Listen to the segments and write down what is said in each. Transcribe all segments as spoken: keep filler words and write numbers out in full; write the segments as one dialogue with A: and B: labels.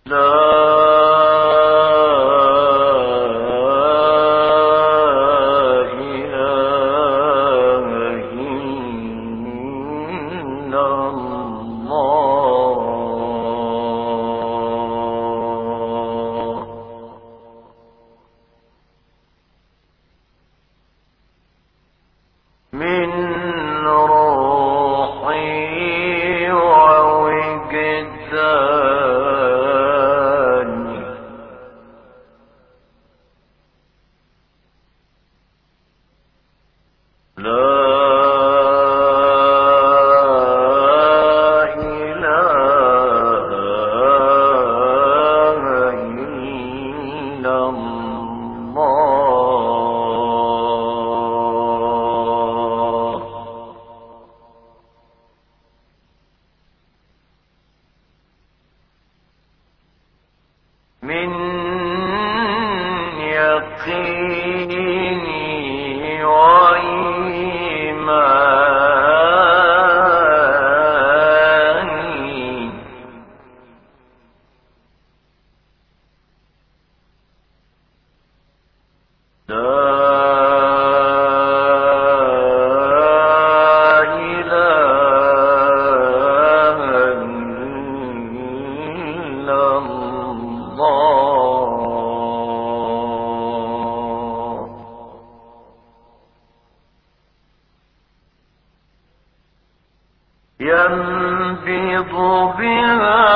A: ينبض بها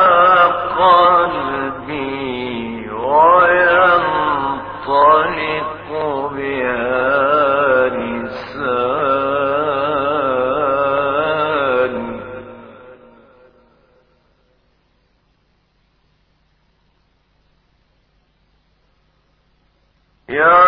A: قلبي وينطلق بها لساني يا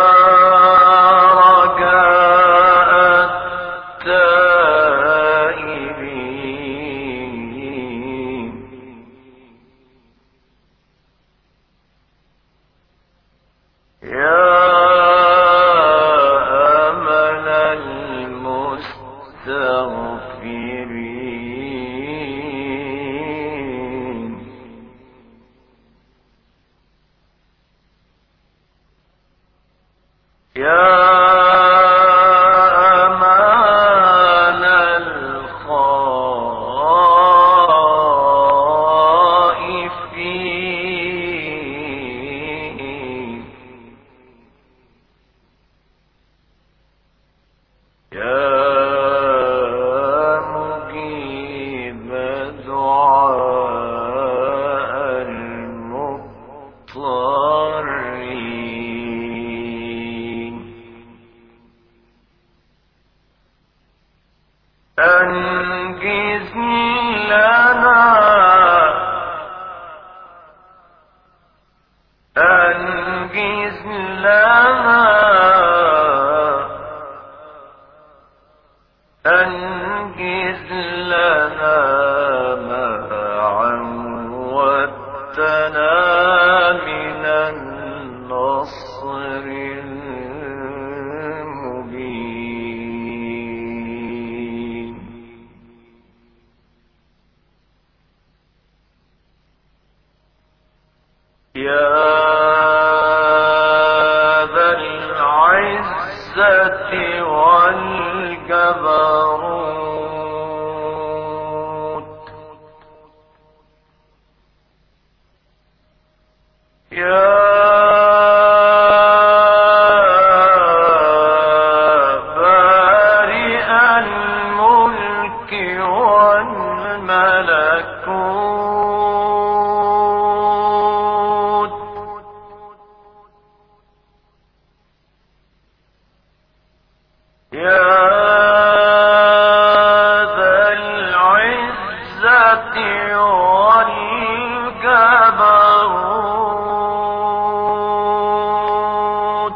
A: أنجز لنا أنجز لنا أنجز لنا ما عودتنا من النصر المبين. يا ذا العزة والجبروت يا بارئ الملك والملكوت يا ذا العزة والجبروت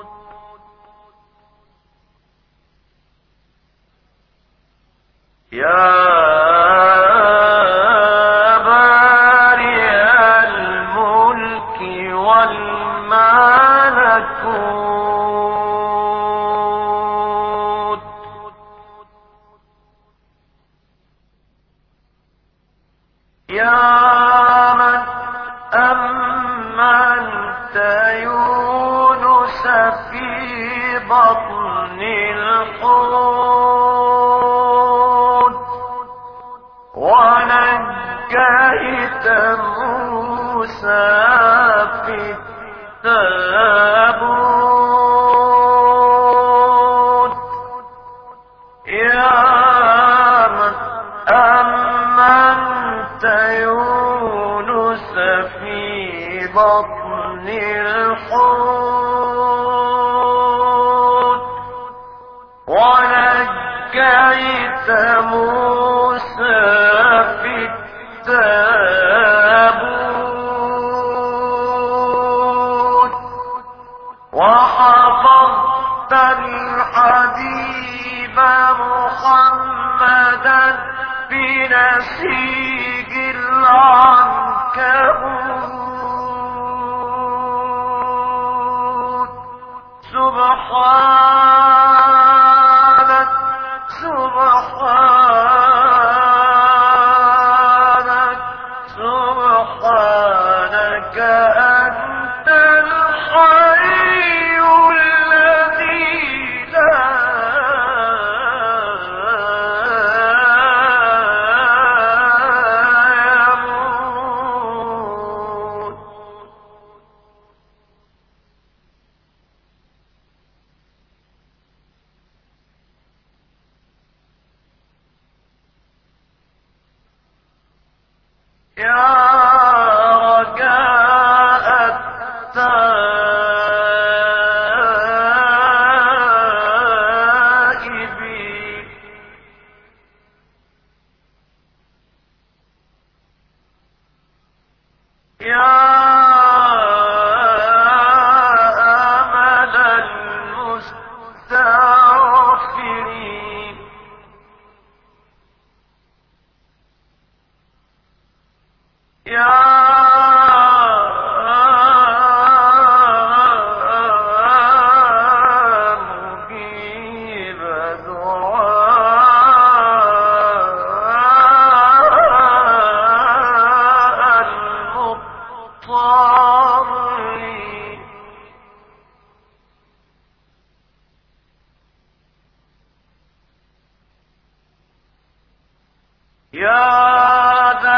A: يا بارئ الملك والملكوت يا من يونس في بطن الحوت ونجيت موسى في التابوت يا من أمنت يونس في بطن الحوت ونجيت موسى في التابوت وحفظت الحبيب محمدا في نسيج العنكبوت سبحانك سبحانك سبحانك أنت الحي الذي لا يموت يا رجاء التائبين يا أمل المستغفرين يا مجيب دعاء المضطرين يا ذا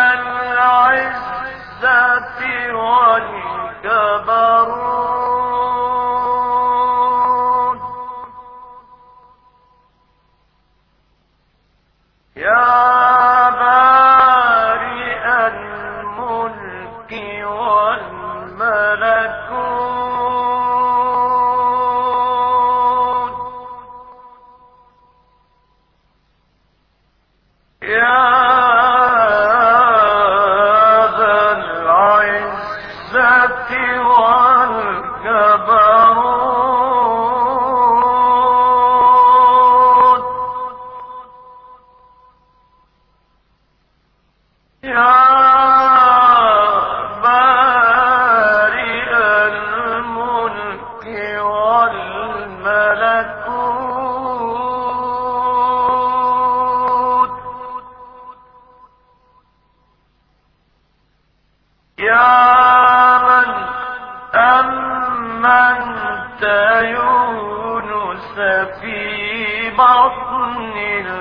A: العزة والجبروت يا بارئ الملك والملكوت يا ذا العزة والجبروت يا بارئ الملك والملكوت يا من أمنت يونس في بطن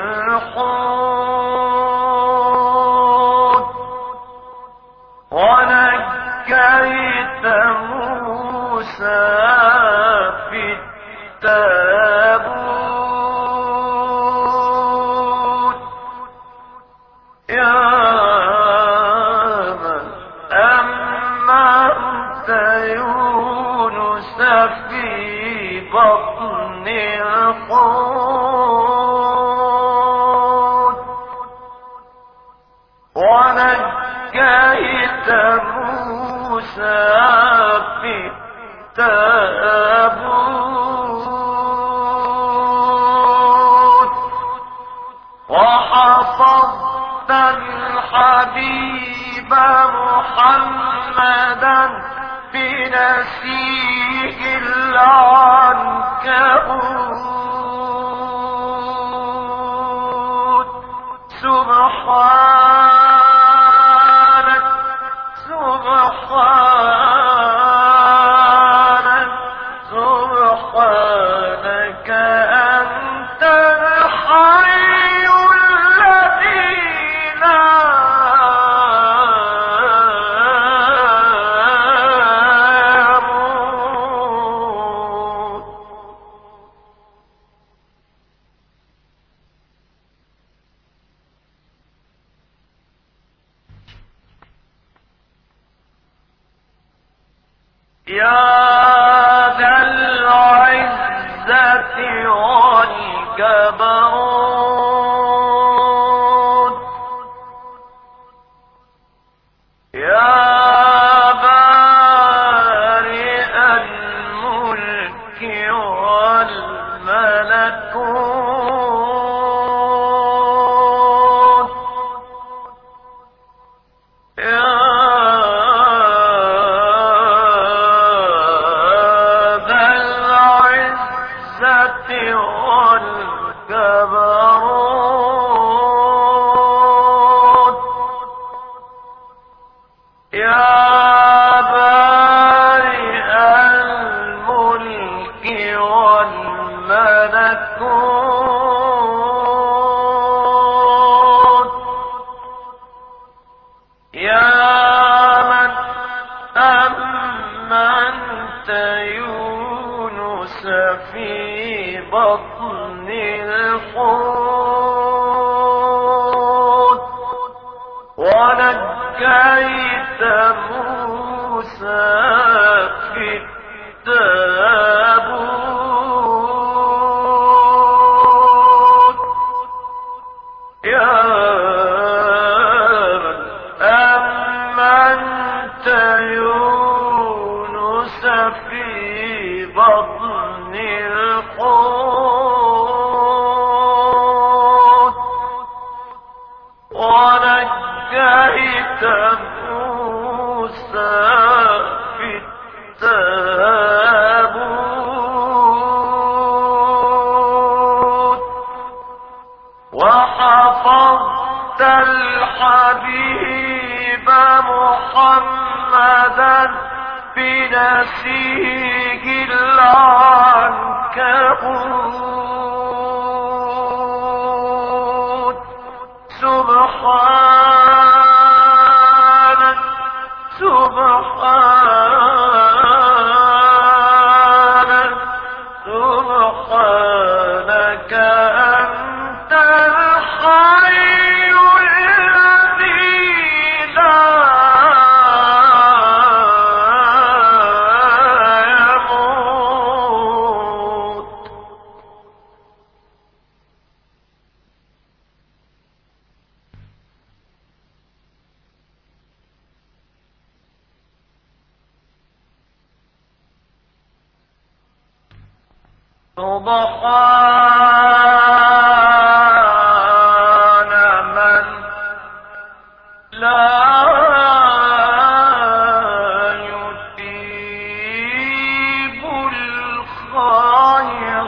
A: الحوت ونجيت موسى في التابوت يا من أمنت يونس في بطن الحوت ونجيت موسى في التابوت وحفظت الحبيب محمدا في نسيج العنكبوت سبحانك سبحانك يا ذا العزة والجبروت يا بارئ الملك والملكوت يا ذا العزة والجبروت يا بارئ الملك والملكوت يا من أمنت يونس في بطن الحوت ونجيت موسى في التابوت يا من أمنت يونس في بطن الحوت ونجيت موسى في التابوت وحفظت الحبيب محمدا بنسيج العنكبوت سبحانك سبحانك سبحانك أنت الحي الذي لا يموت سبحان من لا يصيب الخير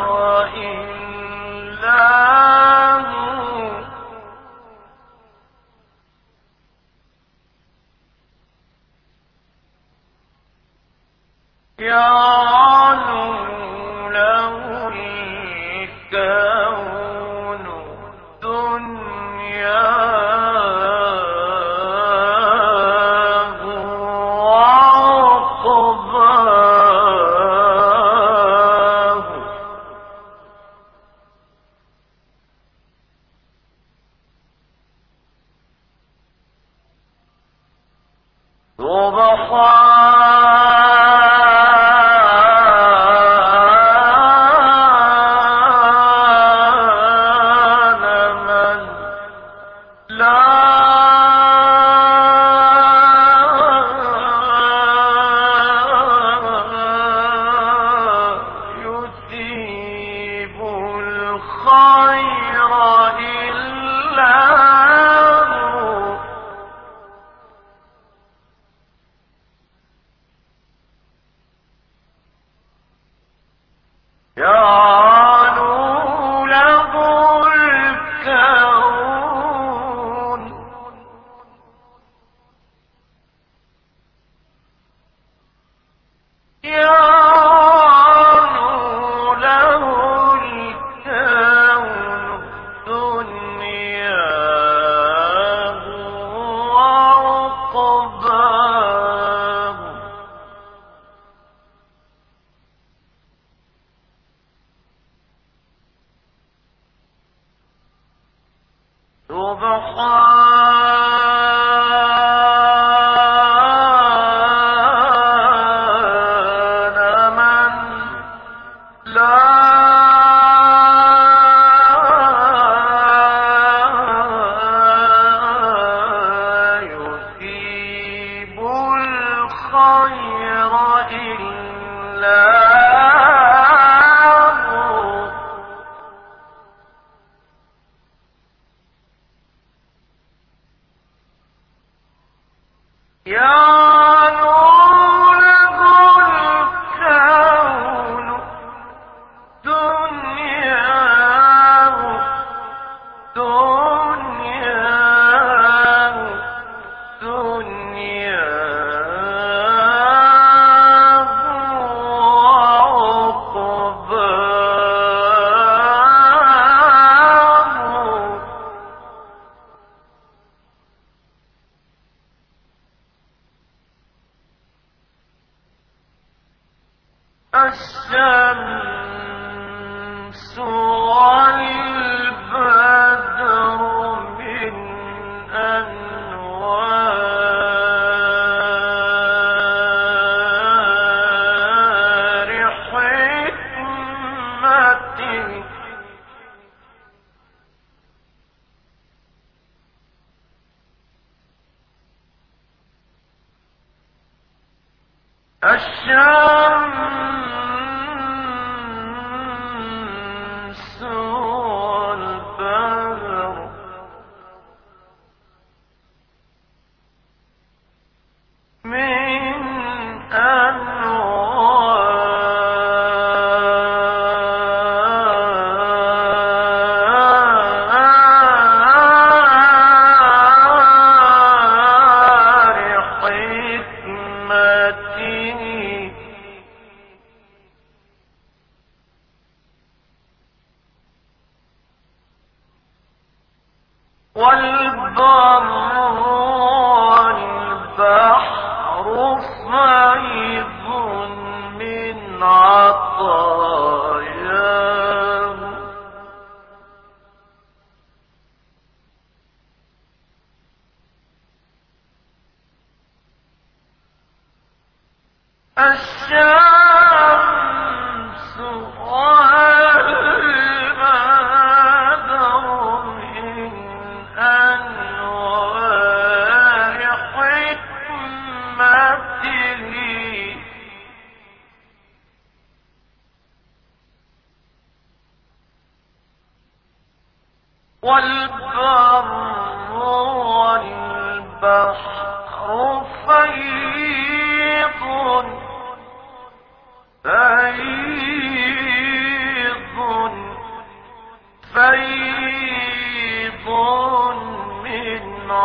A: إلا هو يعلو له الكون دنياه وعقباه سبحان من لا يصيب الخير إلا هو يعلو له الكون يعلو له الكون دنياه وعقباه سبحان الخير إلا هو يعلو له الكون دنياه دنياه دنياه وعقباه الشمس والبدر من أنوار حكمته الشمس والبدر من أنوار حكمته والبر والبحر فيض من عطاياه الشمس والبدر من أنوار حكمته والبر والبحر فيض فيض فيض من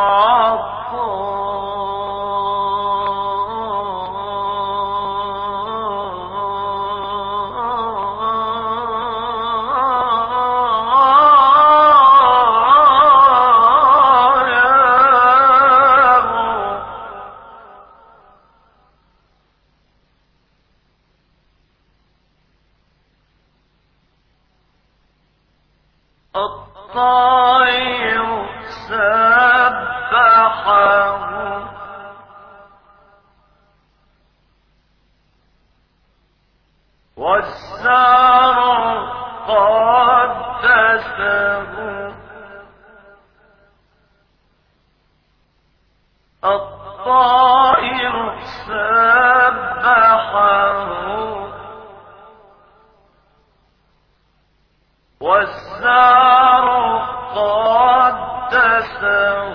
A: عطاياه الطير سبحه والزرع قدسه الطائر سبحه والزرع قدسه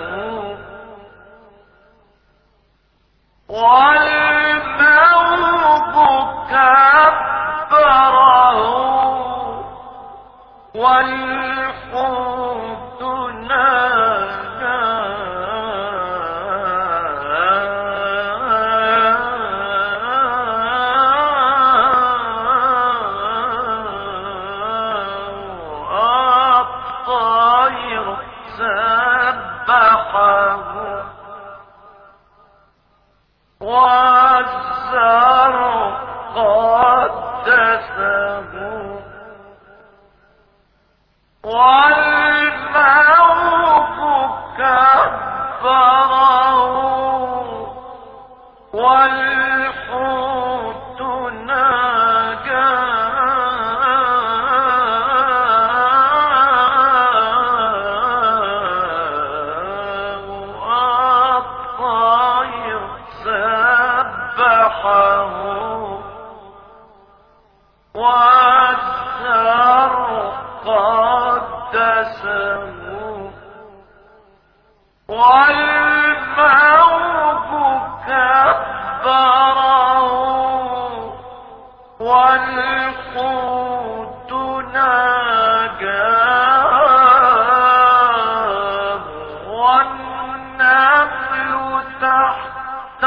A: والموج كبره والحوت ناداه الطير سبحه والزرع قدسه والموج كبره والحوت ناداه الطير سبحه والزهر قدسه والموج كبره والحوت ناجاه والنمل تحت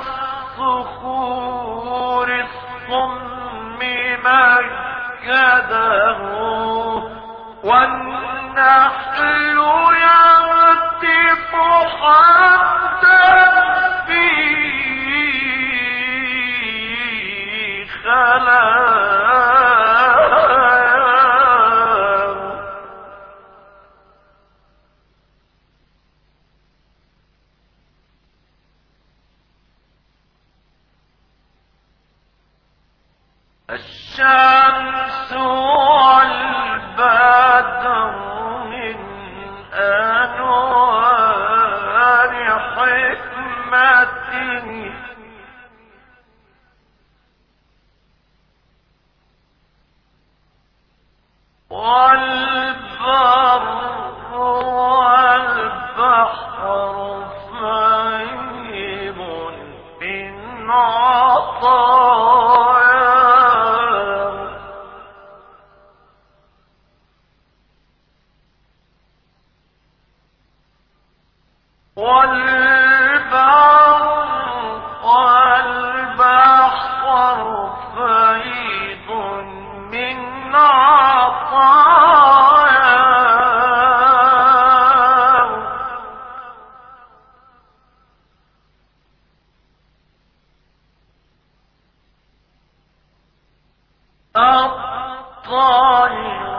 A: الصخور الصم مجده والنحل يهتف حمدا في خلاء الشمس والبدر من أنوار حكمته والبر والبحر فيض من عطاياه والبر والبحر فيض من عطاياه الطير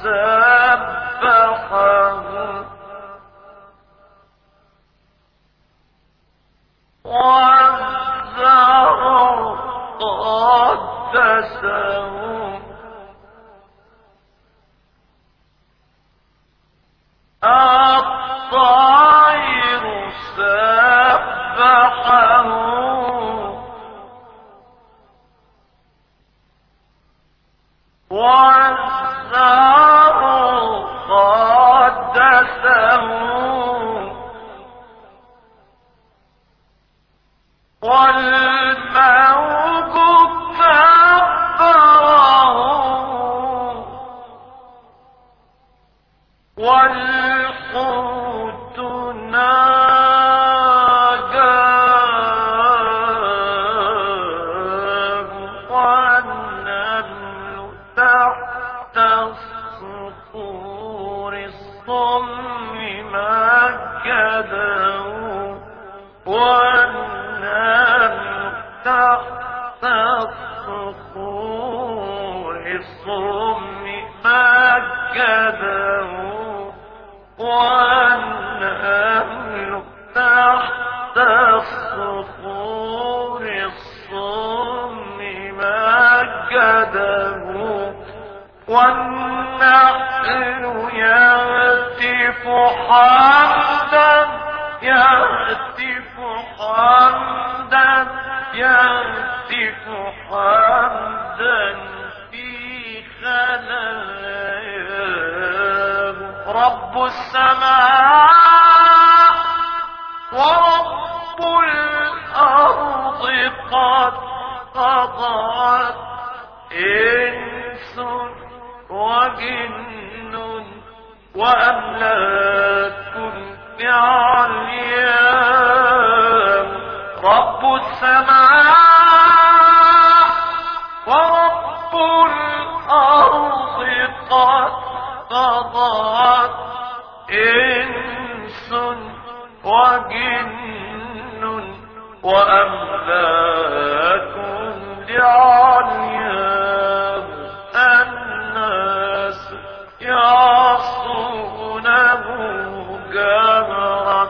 A: سبحه والزهر قدسه الطير سبحه والزهر قدسه والموج كبره والحوت ناجاه والنمل تحت الصخور الصم مجده والنمل تحت الصخور الصم مجده والنمل تحت الصخور الصم مجده والنحل يهتف حمدا يهتف حمدا يهتف حمدا في خلاياه رب السماء ورب الأرض قد قضت إنس وجن وأملاك بعلياه رب السماء ورب الأرض قد قضت إنس وجن وأملاك بعلياه الناس يعصونه جهرا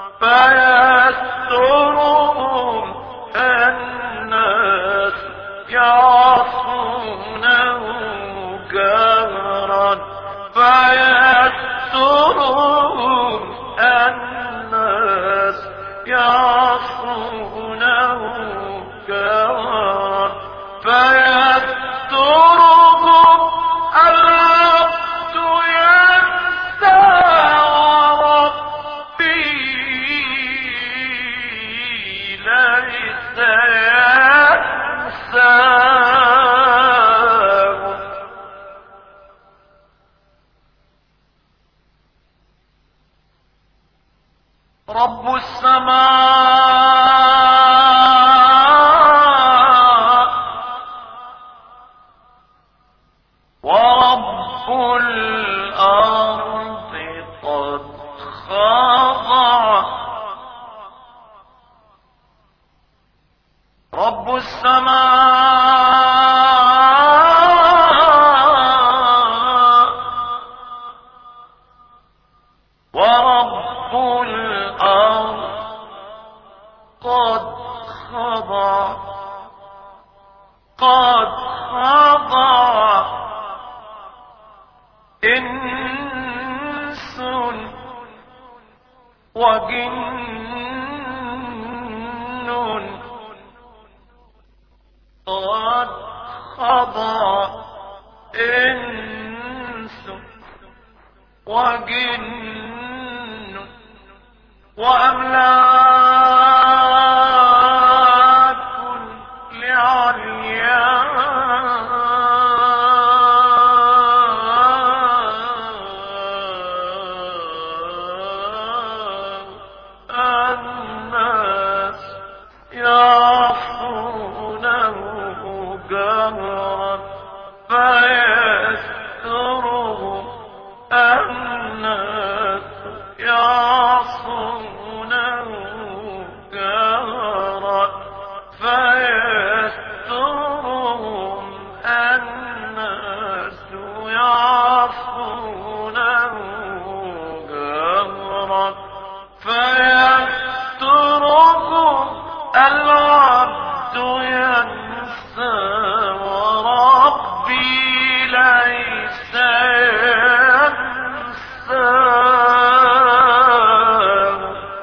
A: فيسترهم الناس يعصونه جهرا فيسترهم الناس يعصونه كرت فيسترهم العبد ينسى وربي ليس ينساه. رب السماء ورب الأرض قد خضع. رب السماء ورب الأرض قد خضع قد خضع إنس وجن قد خضع إنس وجن وأملاك لعليا الناس يعصونه جهرا فيسترهم الناس يعصونه جهرا فيسترهم الناس يعصونه جهرا فيسترهم العبد ينسى وربي ليس ينساه.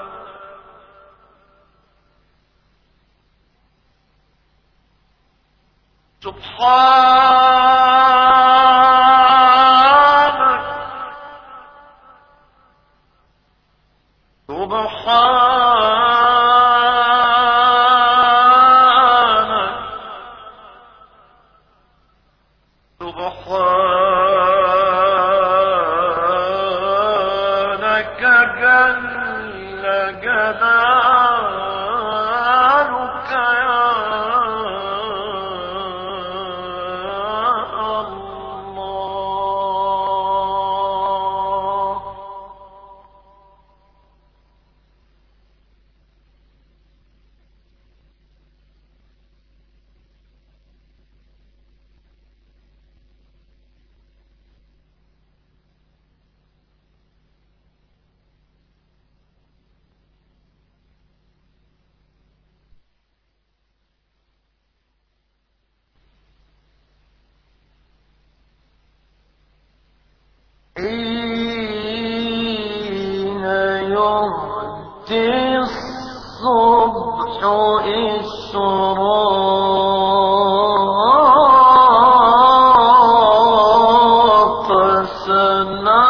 A: سبحانك سبحانك سبحانك جل جلالك يا الله. حين يهدي الصبح إشراق سنا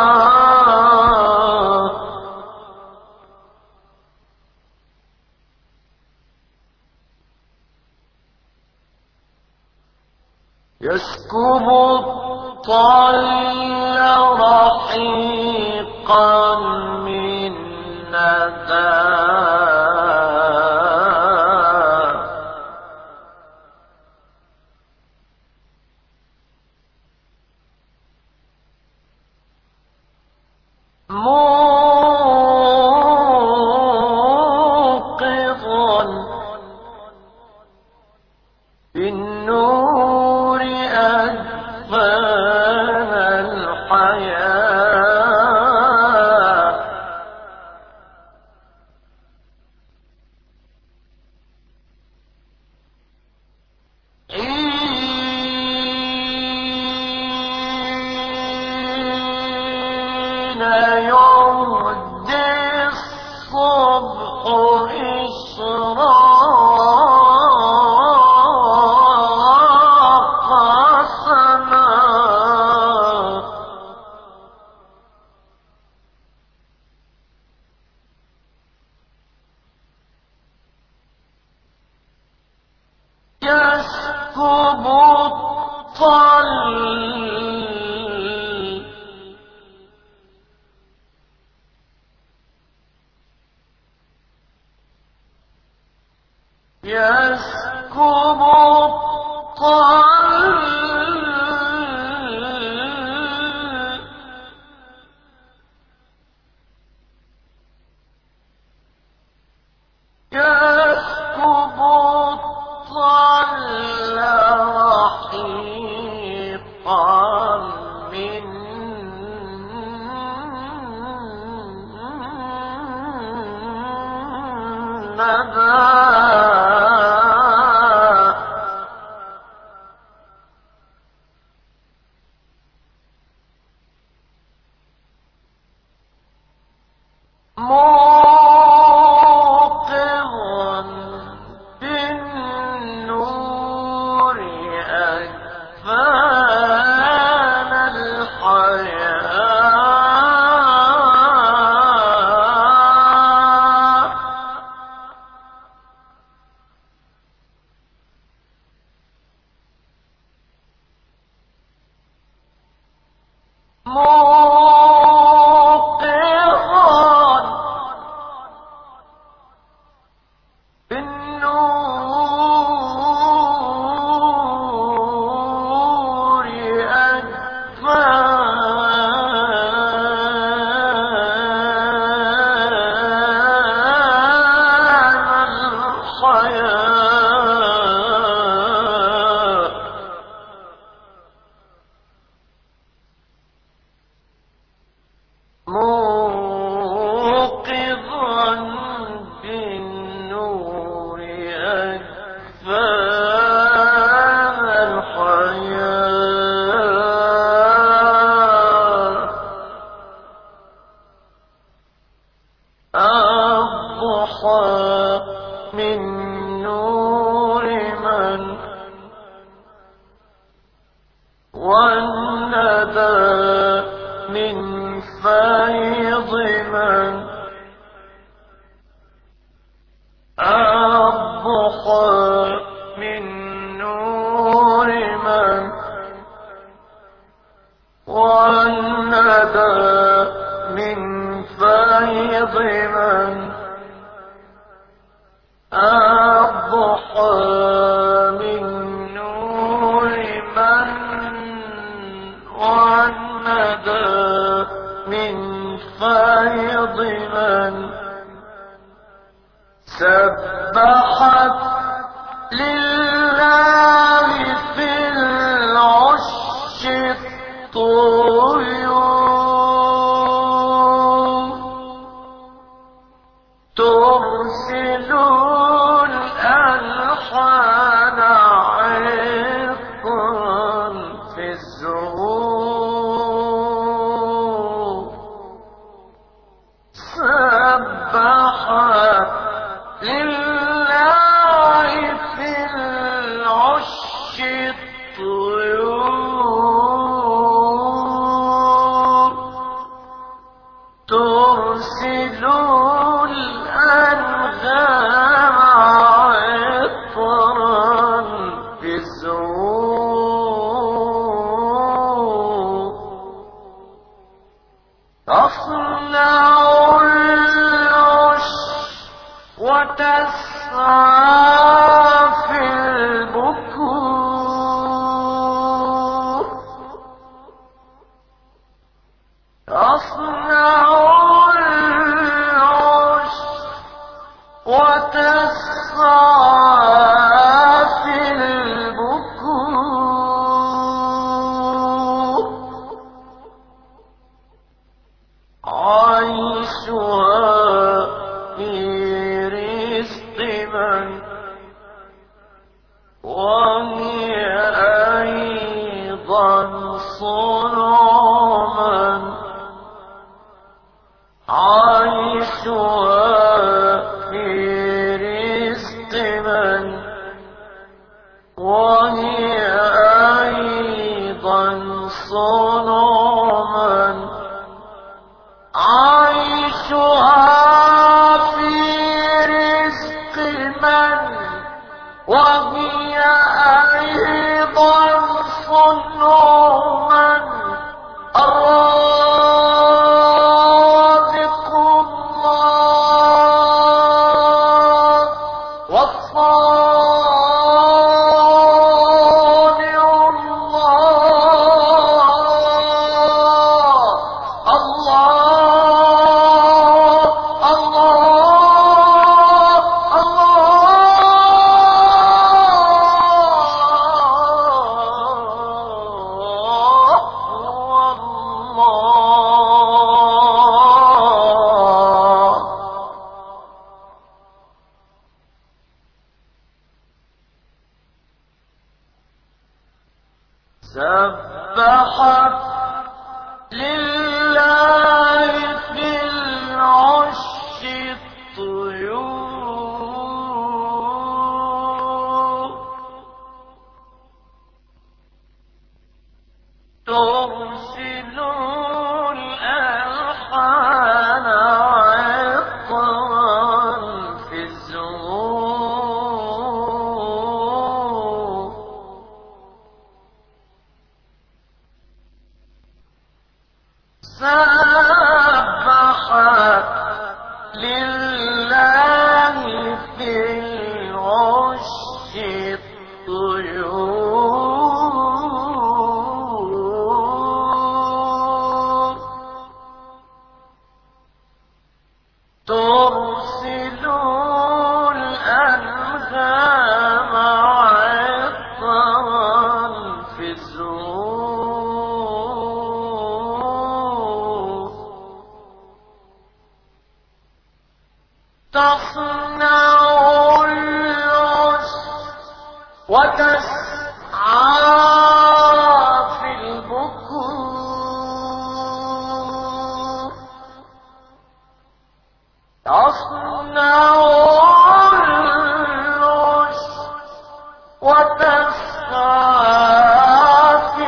A: يسكب الطير رحيقا من ندى موقظا بالنور أجفان الحياة يسكب الطل يسكب الطل رحيقا من نبات موقظا بالنور أكفان الحياة بالنور أكفان الحياة موقظا بالنور أكفان الحياة الضحى من نور من والندى من فيض من الضحى من نور من والندى من فيض من الضحى من نور من والندى من فيض من سبحت لله في العش الطيور ترسل الألحان عطرا في الزهور سبحت لله في العش الطيور ترسل الأنغام عطرا في الزهور تصنع العش وتسعى في البكور تصنع العش وتسعى في البكور عيشها في رزق من وهي أيضا صنع من عيشها في رزق من وهي أيضا صنع من عيشها في رزق من وهي أيضا صنوما الرازق الله والصانع الله الله سبحت لله في العش الطيور ترسل الألحان عطرا في الزهور سبحت لله في العش الطيور ترسل الأنهام عطرا في الزهور تصنع العشب وتسعى في البكور تصنع العشب وتسعى في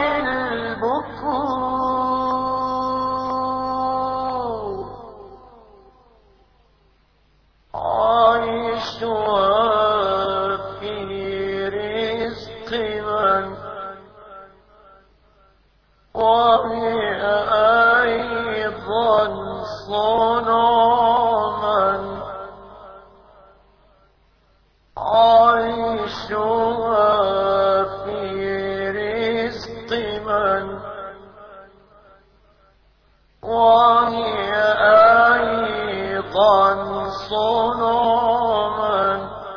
A: البكور عيشها في رزق من وهي أيضا صنوما عيشها في رزق من وهي أيضا صنوما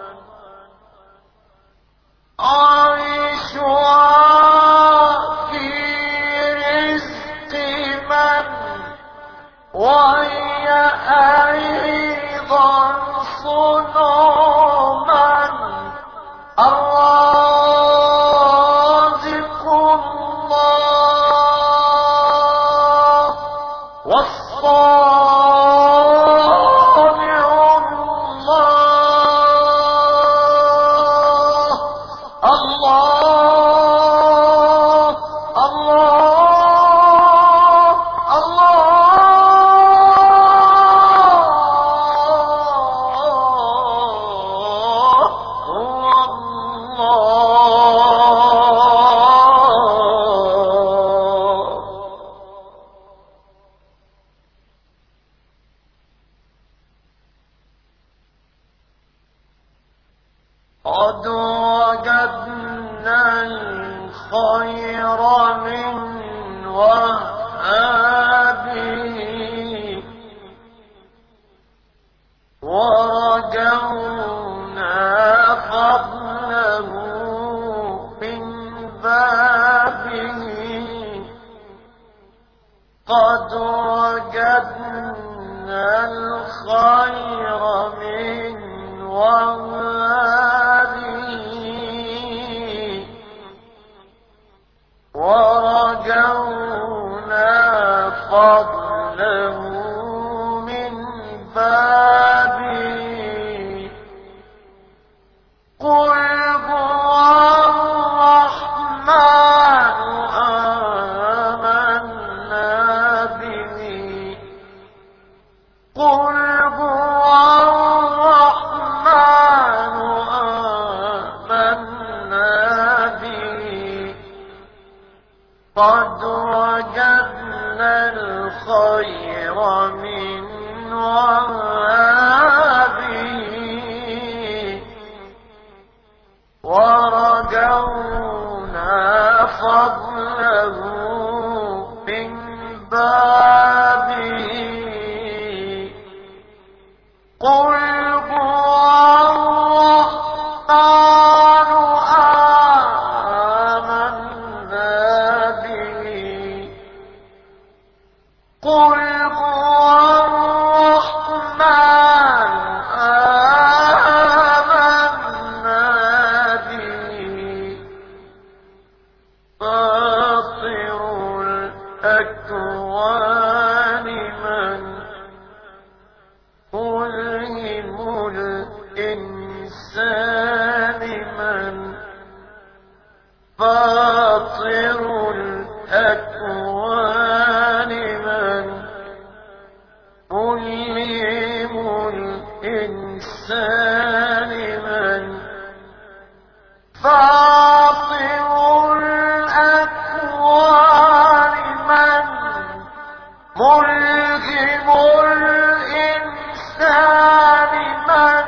A: عيشها في رزق من وهي أيضا صنوما الرازق الله والصانع الله الله الله قد وجدنا الخير من وهابه ورجونا فضله من بابه قد وجدنا الخير من وهابه قد وجدنا الخير من وهابه ورجونا فضله من بابه قل هو الرحمن آمنا به قل هو الرحمن آمنا به فاطر الأكوان من ملهم الإنسان من فاطر الأكوان من ملهم الإنسان من فاطر الأكوان من ملهم الإنسان من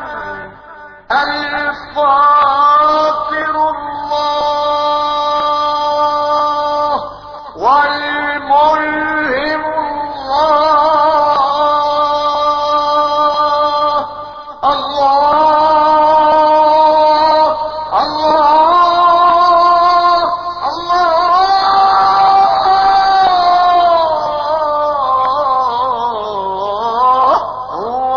A: الفاطر الله والملهم الله الله الله الله هو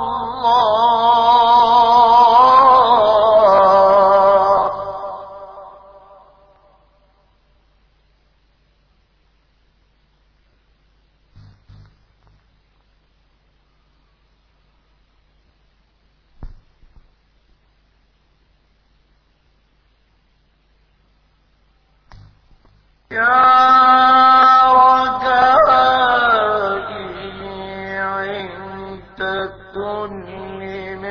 A: الله. يا رجائي عند كل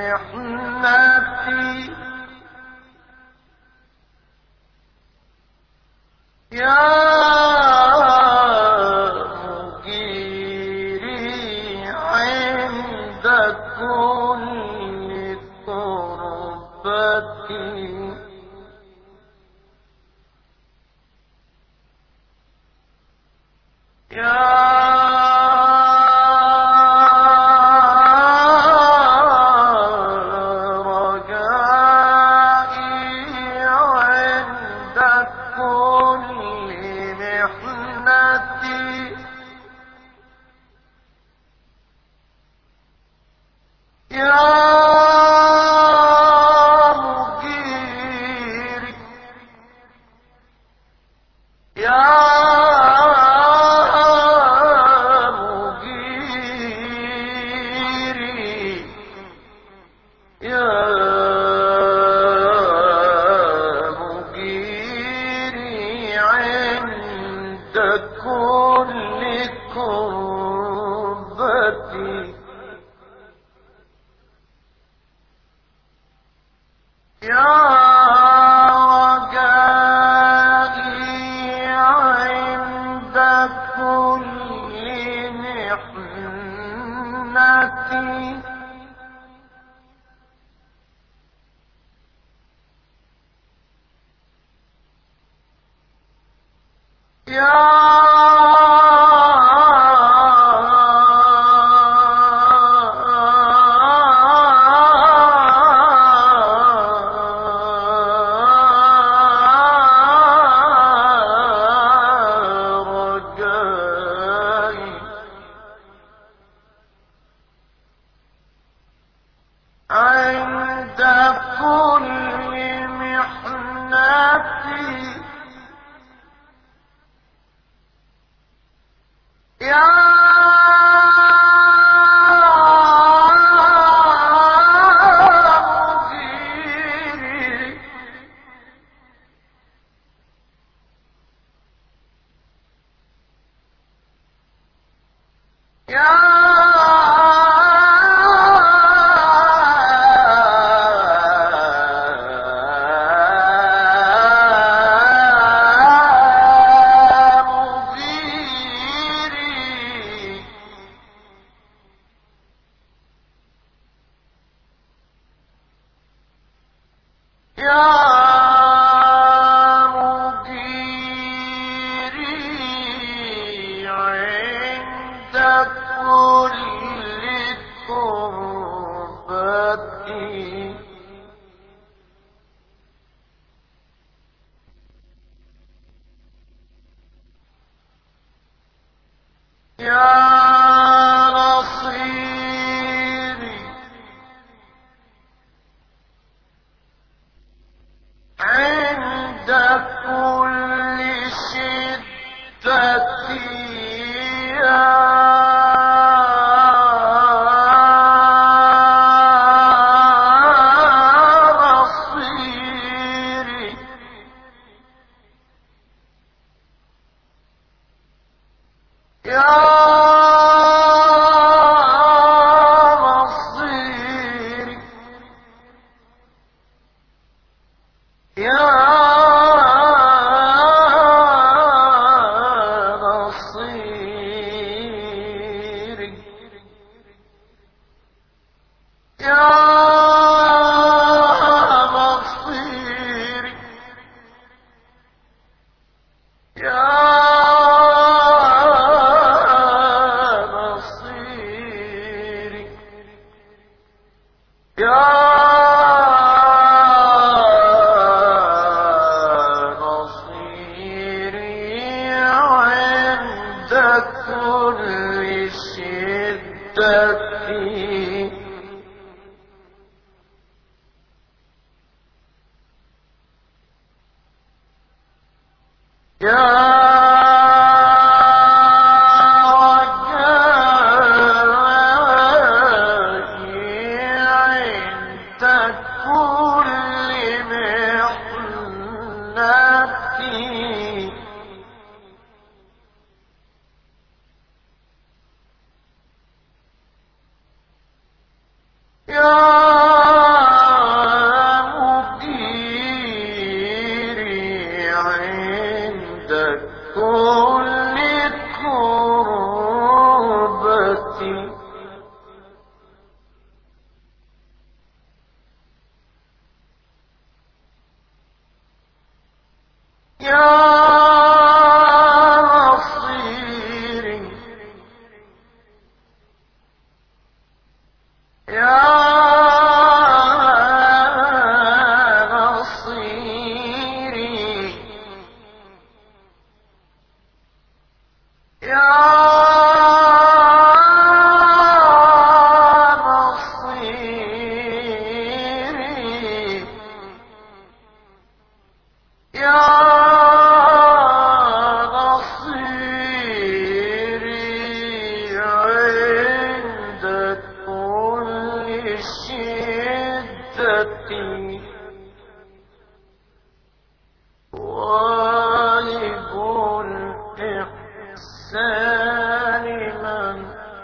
A: محنتي يا مجيري عند كل كربتي يا رجائي عند كل محنتي يا مجيري يا كل كربتي يا رجائي عند كل محنتي يا عند كل محنتي يا مجيري يا مديري عند كل كربة يا نصيري عند كل شدة يا نصيري يا نصيري يا نصيري يا نصيري يا نصيري يا نصيري عند كل شدة يا مديري عند كل كربة يا نصيري يا نصيري يا نصيري يا نصيري عند كل شدة والب الإحسان من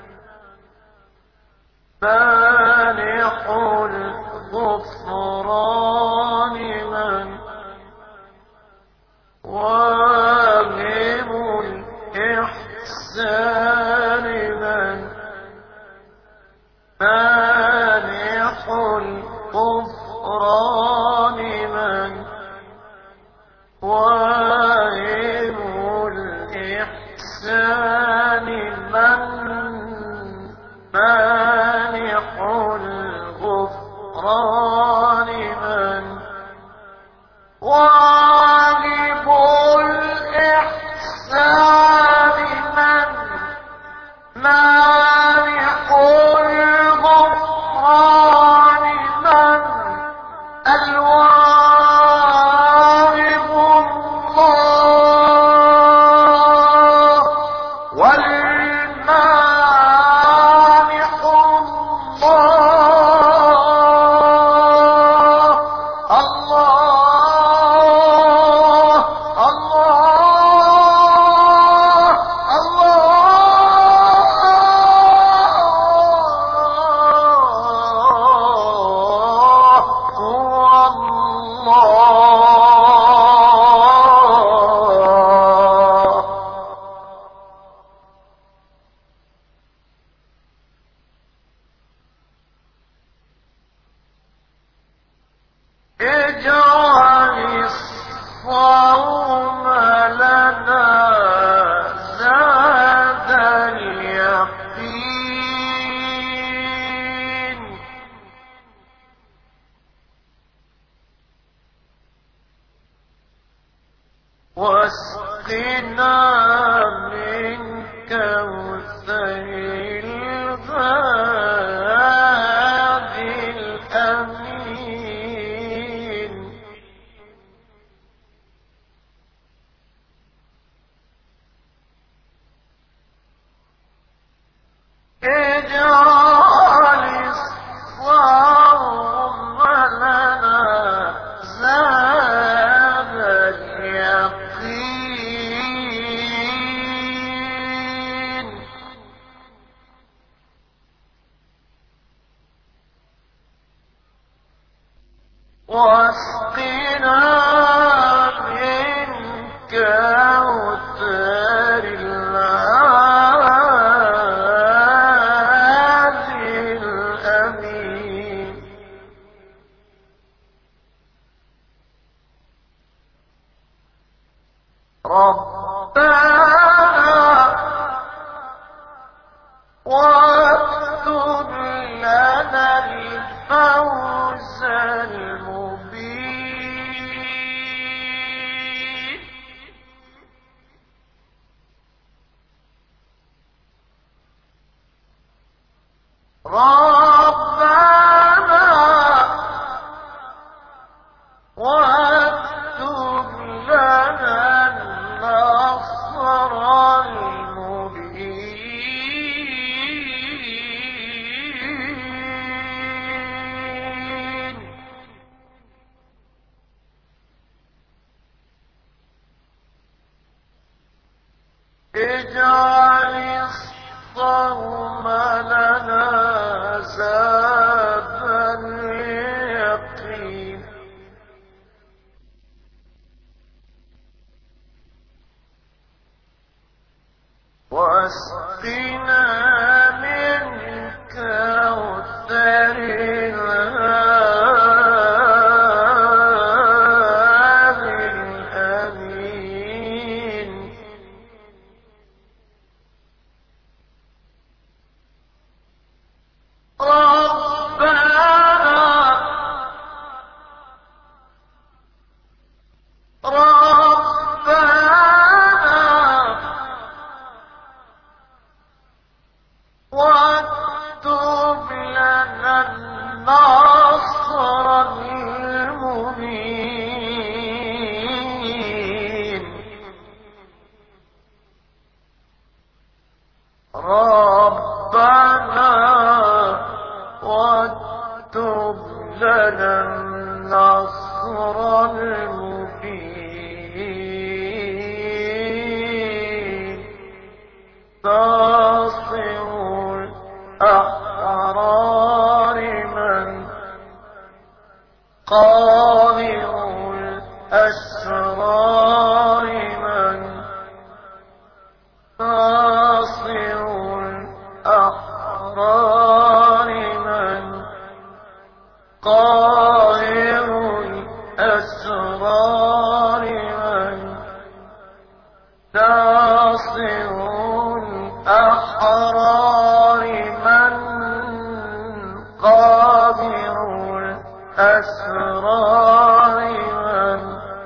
A: فالح الغفران من واهب الإحسان من فالح الغفران من واهب الإحسان من مانح الغفران من واهب الإحسان من مانح الغفران من الواهب الله والمانح الله الله الصوم لنا زاد اليقين واسقنا من كوثر الغادي الأمين اجعل الصوم لنا زاد اليقين واسقنا من كوثر الهادي الأمين ربنا واكتب لنا الفوز المبين ربنا واكتب لنا النصر المبين اجعل الصوم لنا زاد اليقين واسقنا من كوثر الهادي الأمين ربنا ربنا واكتب لنا النصر المبين ربنا واكتب لنا النصر المبين ناصر الأحرار من قاهر الأسرار من ناصر الأحرار من قاهر الأسرار من ناصر الأحرار من قاهر الأسرار من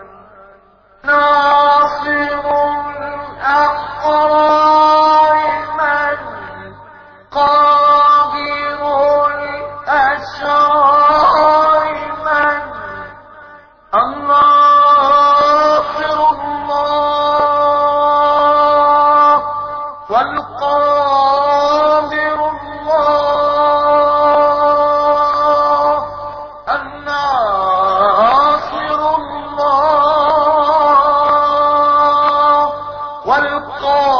A: ناصر الأحرار من قاهر الأسرار من الناصر الله والقادر الله الناصر الله والقادر